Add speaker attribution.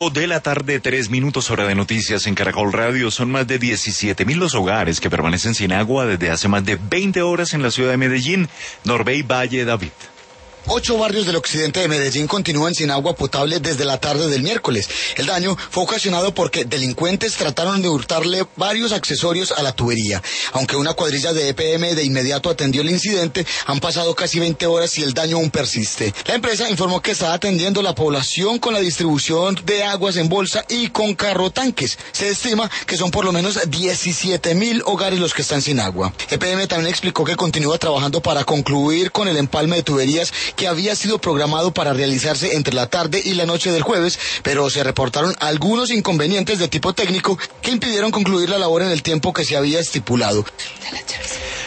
Speaker 1: De la tarde, 3 minutos, hora de noticias en Caracol Radio. Son más de 17.000 los hogares que permanecen sin agua desde hace más de 20 horas en la ciudad de Medellín. Norbey Valle, David.
Speaker 2: 8 barrios del occidente de Medellín continúan sin agua potable desde la tarde del miércoles. El daño fue ocasionado porque delincuentes trataron de hurtarle varios accesorios a la tubería. Aunque una cuadrilla de EPM de inmediato atendió el incidente, han pasado casi 20 horas y el daño aún persiste. La empresa informó que está atendiendo a la población con la distribución de aguas en bolsa y con carro tanques. Se estima que son por lo menos 17.000 hogares los que están sin agua. EPM también explicó que continúa trabajando para concluir con el empalme de tuberías que había sido programado para realizarse entre la tarde y la noche del jueves, pero se reportaron algunos inconvenientes de tipo técnico que impidieron concluir la labor en el tiempo que se había estipulado.